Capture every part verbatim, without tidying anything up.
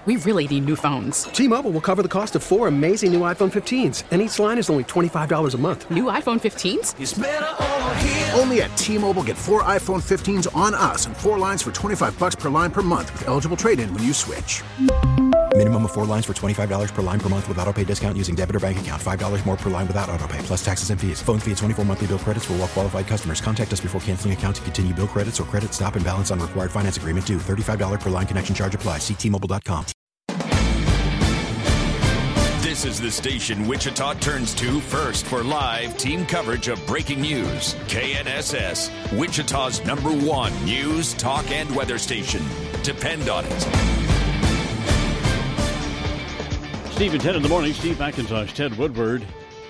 We really need new phones. T-Mobile will cover the cost of four amazing new iPhone fifteens, and each line is only twenty-five dollars a month. New iPhone fifteens? It's better over here. Only at T-Mobile, get four iPhone fifteens on us and four lines for twenty-five dollars per line per month with eligible trade-in when you switch. Minimum of four lines for twenty-five dollars per line per month with autopay discount using debit or bank account. five dollars more per line without autopay, plus taxes and fees. Phone fee at twenty-four monthly bill credits for well-qualified customers. Contact us before canceling account to continue bill credits or credit stop and balance on required finance agreement due. thirty-five dollars per line connection charge applies. See T Mobile dot com. This is the station Wichita turns to first for live team coverage of breaking news. K N S S, Wichita's number one news, talk, and weather station. Depend on it. Steve at ten in the morning. Steve McIntosh, Ted Woodward,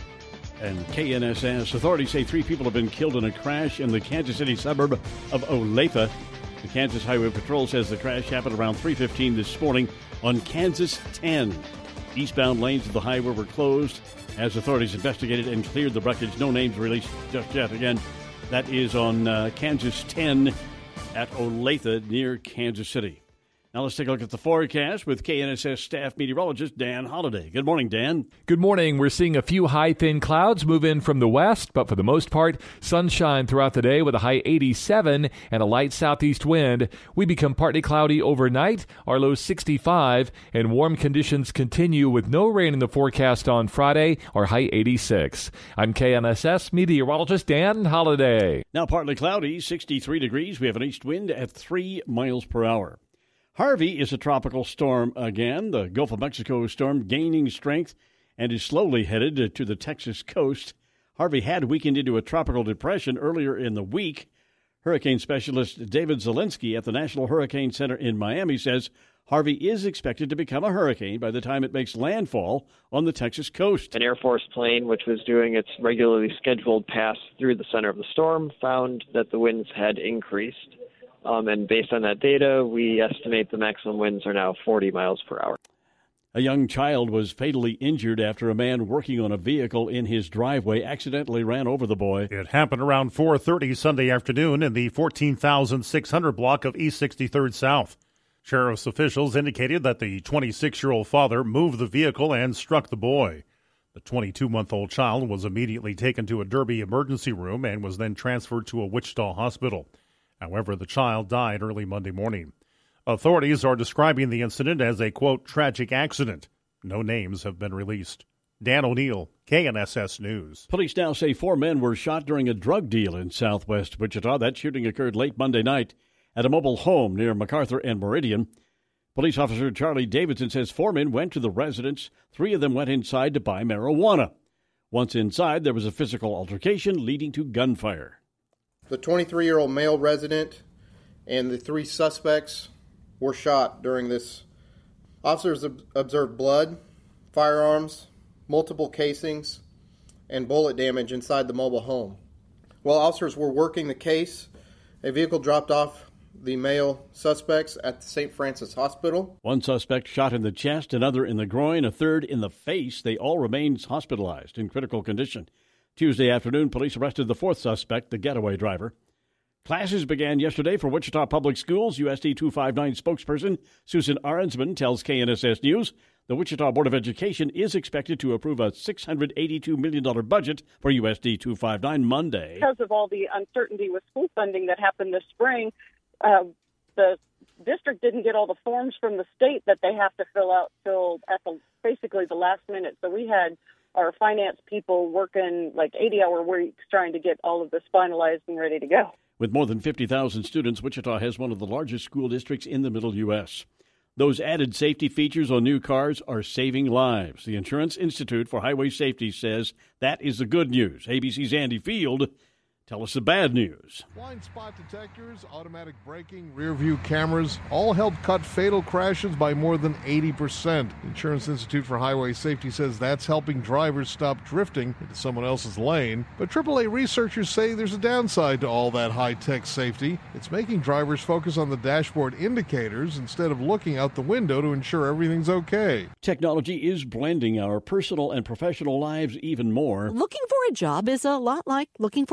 and K N S S. Authorities say three people have been killed in a crash in the Kansas City suburb of Olathe. The Kansas Highway Patrol says the crash happened around three fifteen this morning on Kansas ten. Eastbound lanes of the highway were closed as authorities investigated and cleared the wreckage. No names released just yet. Again, that is on uh, Kansas ten at Olathe near Kansas City. Now let's take a look at the forecast with K N S S staff meteorologist Dan Holliday. Good morning, Dan. Good morning. We're seeing a few high, thin clouds move in from the west, but for the most part, sunshine throughout the day with a high eighty-seven and a light southeast wind. We become partly cloudy overnight, our low sixty-five, and warm conditions continue with no rain in the forecast on Friday, our high eighty-six. I'm K N S S meteorologist Dan Holliday. Now partly cloudy, sixty-three degrees. We have an east wind at three miles per hour. Harvey is a tropical storm again. The Gulf of Mexico storm gaining strength and is slowly headed to the Texas coast. Harvey had weakened into a tropical depression earlier in the week. Hurricane specialist David Zielinski at the National Hurricane Center in Miami says Harvey is expected to become a hurricane by the time it makes landfall on the Texas coast. An Air Force plane, which was doing its regularly scheduled pass through the center of the storm, found that the winds had increased. Um, and based on that data, we estimate the maximum winds are now forty miles per hour. A young child was fatally injured after a man working on a vehicle in his driveway accidentally ran over the boy. It happened around four thirty Sunday afternoon in the fourteen thousand six hundred block of East sixty-third South. Sheriff's officials indicated that the twenty-six-year-old father moved the vehicle and struck the boy. The twenty-two-month-old child was immediately taken to a Derby emergency room and was then transferred to a Wichita hospital. However, the child died early Monday morning. Authorities are describing the incident as a, quote, tragic accident. No names have been released. Dan O'Neill, K N S S News. Police now say four men were shot during a drug deal in southwest Wichita. That shooting occurred late Monday night at a mobile home near MacArthur and Meridian. Police officer Charlie Davidson says four men went to the residence. Three of them went inside to buy marijuana. Once inside, there was a physical altercation leading to gunfire. The twenty-three-year-old male resident and the three suspects were shot during this. Officers observed blood, firearms, multiple casings, and bullet damage inside the mobile home. While officers were working the case, a vehicle dropped off the male suspects at the Saint Francis Hospital. One suspect shot in the chest, another in the groin, a third in the face. They all remain hospitalized in critical condition. Tuesday afternoon, police arrested the fourth suspect, the getaway driver. Classes began yesterday for Wichita Public Schools. U S D two fifty-nine spokesperson Susan Arensman tells K N S S News the Wichita Board of Education is expected to approve a six hundred eighty-two million dollars budget for U S D two fifty-nine Monday. Because of all the uncertainty with school funding that happened this spring, uh, the district didn't get all the forms from the state that they have to fill out till at the basically the last minute. So we had our finance people working like eighty-hour weeks trying to get all of this finalized and ready to go. With more than fifty thousand students, Wichita has one of the largest school districts in the middle U S Those added safety features on new cars are saving lives. The Insurance Institute for Highway Safety says that is the good news. A B C's Andy Field tell us the bad news. Blind spot detectors, automatic braking, rear view cameras all help cut fatal crashes by more than eighty percent. The Insurance Institute for Highway Safety says that's helping drivers stop drifting into someone else's lane. But triple A researchers say there's a downside to all that high-tech safety. It's making drivers focus on the dashboard indicators instead of looking out the window to ensure everything's okay. Technology is blending our personal and professional lives even more. Looking for a job is a lot like looking for a date.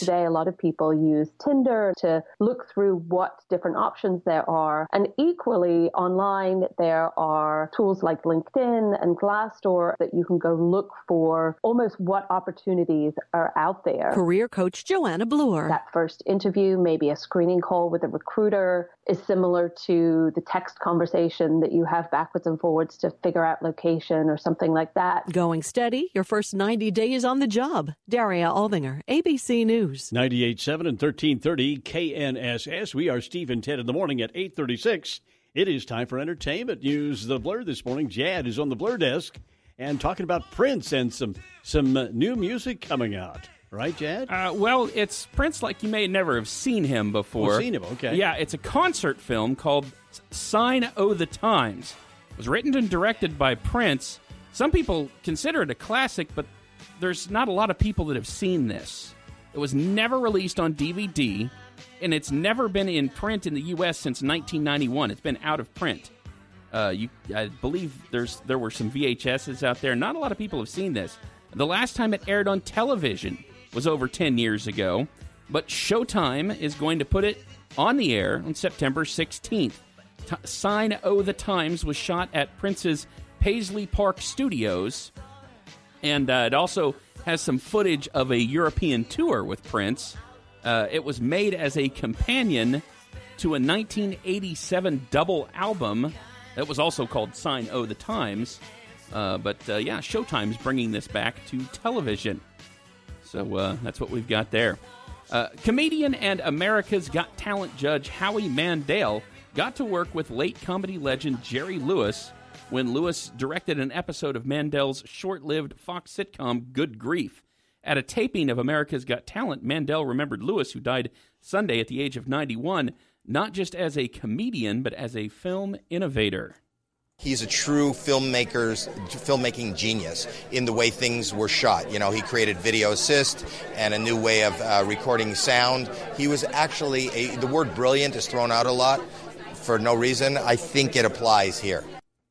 today, a lot of people use Tinder to look through what different options there are. And equally, online, there are tools like LinkedIn and Glassdoor that you can go look for almost what opportunities are out there. Career coach Joanna Bloor. That first interview, maybe a screening call with a recruiter, is similar to the text conversation that you have backwards and forwards to figure out location or something like that. Going steady, your first ninety days on the job. Daria Aldinger, A B C News. ninety-eight point seven and thirteen thirty K N S S. We are Steve and Ted in the morning at eight thirty-six. It is time for entertainment news. The Blur this morning. Jad is on the Blur desk and talking about Prince and some, some uh, new music coming out. Right, Jad? Uh, well, it's Prince like you may never have seen him before. Oh, seen him, okay. Yeah, it's a concert film called Sign O' the Times. It was written and directed by Prince. Some people consider it a classic, but there's not a lot of people that have seen this. It was never released on D V D, and it's never been in print in the U S since nineteen ninety-one. It's been out of print. Uh, you, I believe there's there were some V H S's out there. Not a lot of people have seen this. The last time it aired on television was over ten years ago, but Showtime is going to put it on the air on September sixteenth. T- Sign O' the Times was shot at Prince's Paisley Park Studios, and uh, it also has some footage of a European tour with Prince. Uh, it was made as a companion to a nineteen eighty-seven double album that was also called Sign O' the Times, uh, but uh, yeah, Showtime's bringing this back to television. So uh, that's what we've got there. Uh, comedian and America's Got Talent judge Howie Mandel got to work with late comedy legend Jerry Lewis when Lewis directed an episode of Mandel's short-lived Fox sitcom Good Grief. At a taping of America's Got Talent, Mandel remembered Lewis, who died Sunday at the age of ninety-one, not just as a comedian, but as a film innovator. He's a true filmmaker's filmmaking genius in the way things were shot. You know, he created video assist and a new way of uh, recording sound. He was actually, a, the word brilliant is thrown out a lot for no reason. I think it applies here.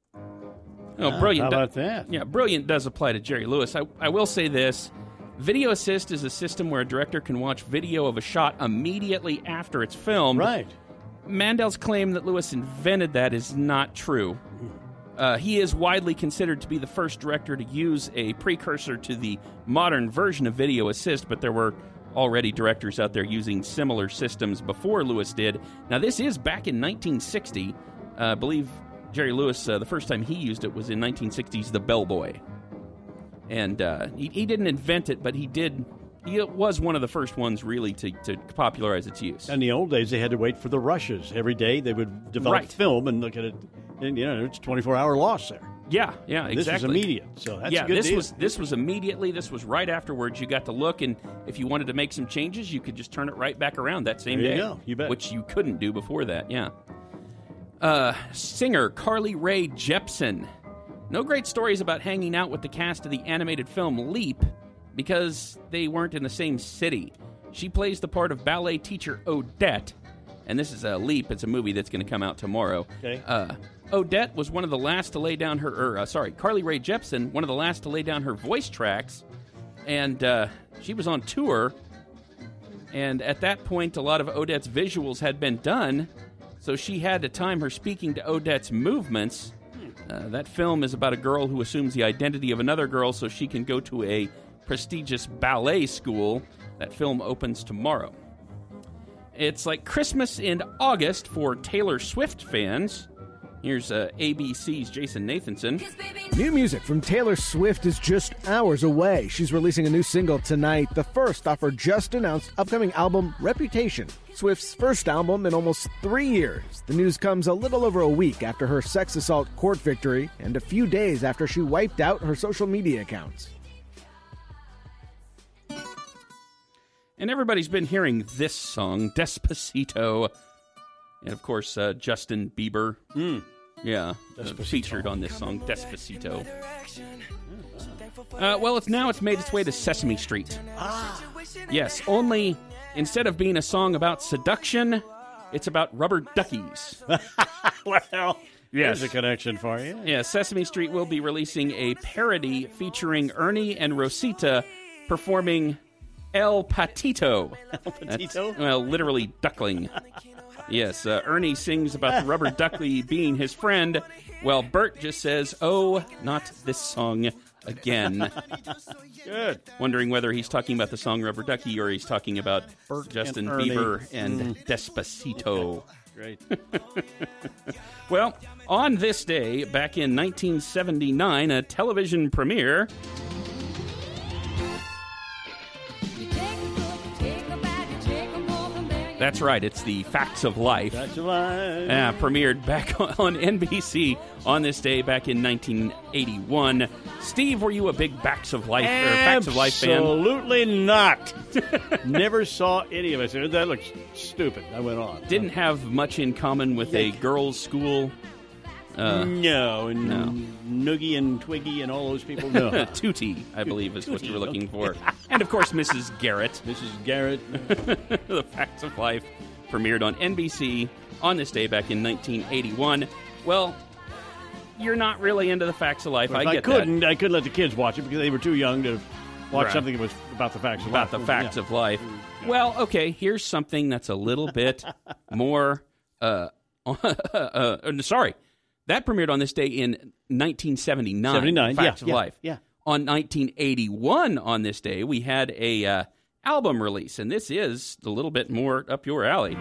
Oh, brilliant. How about that? Yeah, brilliant does apply to Jerry Lewis. I, I will say this. Video assist is a system where a director can watch video of a shot immediately after it's filmed. Right. Mandel's claim that Lewis invented that is not true. Uh, he is widely considered to be the first director to use a precursor to the modern version of video assist, but there were already directors out there using similar systems before Lewis did. Now, this is back in nineteen sixty. Uh, I believe Jerry Lewis, uh, the first time he used it was in nineteen sixty's The Bellboy. And uh, he, he didn't invent it, but he did. He was one of the first ones really to, to popularize its use. In the old days, they had to wait for the rushes. Every day they would develop Right. film and look at it, and you know, it's a twenty-four hour loss there. Yeah, yeah, exactly. This was immediate, so that's yeah, a good this deal. was this was immediately. This was right afterwards. You got to look, and if you wanted to make some changes, you could just turn it right back around that same There you day. go. You bet. Which you couldn't do before that. Yeah. Uh, singer Carly Rae Jepsen. No great stories about hanging out with the cast of the animated film Leap because they weren't in the same city. She plays the part of ballet teacher Odette, and this is a Leap. It's a movie that's going to come out tomorrow. Okay. Uh, Odette was one of the last to lay down her, or, uh, sorry, Carly Rae Jepsen, one of the last to lay down her voice tracks, and uh, she was on tour, and at that point, a lot of Odette's visuals had been done, so she had to time her speaking to Odette's movements. Uh, that film is about a girl who assumes the identity of another girl so she can go to a prestigious ballet school. That film opens tomorrow. It's like Christmas in August for Taylor Swift fans. Here's uh, A B C's Jason Nathanson. New music from Taylor Swift is just hours away. She's releasing a new single tonight, the first off her just-announced upcoming album, Reputation. Swift's first album in almost three years. The news comes a little over a week after her sex assault court victory and a few days after she wiped out her social media accounts. And everybody's been hearing this song, Despacito. And, of course, uh, Justin Bieber. Mm. Yeah, uh, featured on this song, Despacito. Uh, well, it's now it's made its way to Sesame Street. Ah. Yes, only instead of being a song about seduction, it's about rubber duckies. Well, yes. there's a connection for you. Yeah, Sesame Street will be releasing a parody featuring Ernie and Rosita performing El Patito. El Patito? That's, well, literally duckling. Yes, uh, Ernie sings about the rubber ducky being his friend. Well, Bert just says, "Oh, not this song again." Good. Wondering whether he's talking about the song Rubber Ducky or he's talking about Bert Justin and Ernie. Bieber and Mm. Despacito. Great. Well, on this day, back in nineteen seventy-nine, a television premiere. That's right, it's the Facts of Life. Facts of Life. Uh, premiered back on N B C on this day back in nineteen eighty-one. Steve, were you a big Facts of Life or Facts of Life fan? Absolutely not. Never saw any of it. That looks stupid. I went on. Didn't have much in common with a girls' school. Uh, no, and no. Noogie and Twiggy and all those people. No. Tootie, I believe, is what you were looking for. And, of course, Missus Garrett. Missus Garrett. The Facts of Life premiered on N B C on this day back in nineteen eighty-one. Well, you're not really into the Facts of Life. But I if get I couldn't, that. I couldn't let the kids watch it because they were too young to watch Right. something that was about the facts of About life. the Facts Yeah. of Life. Well, okay, here's something that's a little bit more... Uh, uh, sorry. That premiered on this day in nineteen seventy-nine. seventy-nine, Facts yeah, of yeah, Life. yeah. On nineteen eighty-one, on this day, we had a uh, album release, and this is a little bit more up your alley.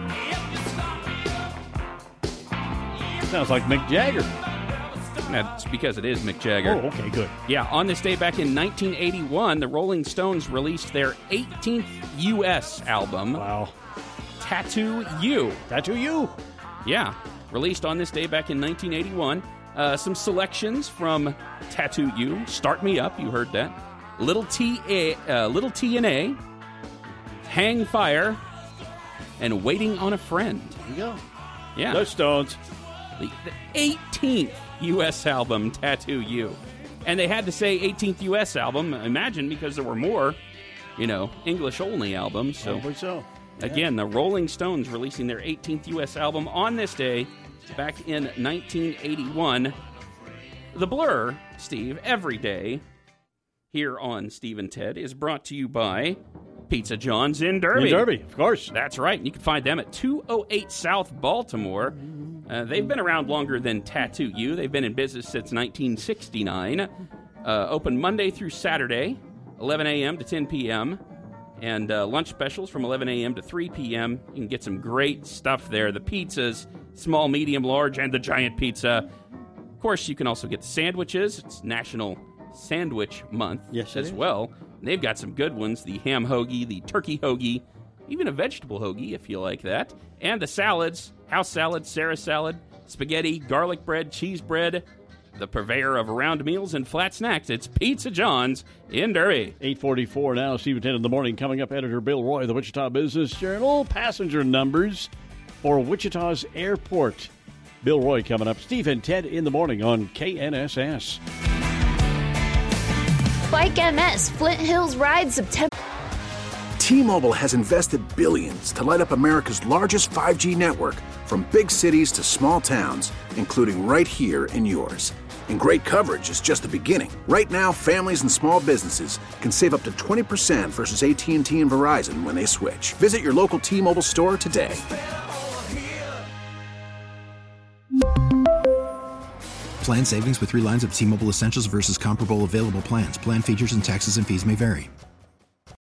Sounds like Mick Jagger. That's because it is Mick Jagger. Oh, okay, good. Yeah, on this day back in nineteen eighty-one, the Rolling Stones released their eighteenth U S album. Wow. Tattoo You. Tattoo You. Yeah, released on this day back in nineteen eighty-one. Uh, some selections from Tattoo You. Start Me Up, you heard that. Little T, A, uh, Little T and A. Hang Fire. And Waiting on a Friend. There you go. Yeah. The Stones. The, the eighteenth U S album, Tattoo You. And they had to say eighteenth U S album, imagine, because there were more, you know, English-only albums. So, Probably so. Yeah. Again, the Rolling Stones releasing their eighteenth U S album on this day back in nineteen eighty-one. The Blur, Steve, every day here on Steve and Ted is brought to you by Pizza John's in Derby. In Derby, of course. That's right. You can find them at two oh eight South Baltimore. Uh, they've been around longer than Tattoo You. They've been in business since nineteen sixty-nine. Uh, open Monday through Saturday, eleven a.m. to ten p.m., and uh, lunch specials from eleven a.m. to three p.m. You can get some great stuff there. The pizzas, small, medium, large, and the giant pizza. Of course, you can also get the sandwiches. It's National Sandwich Month Yes, it as is. well. They've got some good ones. The ham hoagie, the turkey hoagie, even a vegetable hoagie if you like that. And the salads, house salad, Sarah salad, spaghetti, garlic bread, cheese bread, the purveyor of round meals and flat snacks. It's Pizza John's in Derby. eight forty-four now, Steve at ten in the morning. Coming up, editor Bill Roy of the Wichita Business Journal. Passenger numbers for Wichita's airport. Bill Roy coming up. Steve and Ted in the morning on K N S S. Bike M S, Flint Hills Ride, September. T-Mobile has invested billions to light up America's largest five G network, from big cities to small towns, including right here in yours. And great coverage is just the beginning. Right now, families and small businesses can save up to twenty percent versus A T and T and Verizon when they switch. Visit your local T-Mobile store today. Plan savings with three lines of T-Mobile Essentials versus comparable available plans. Plan features and taxes and fees may vary.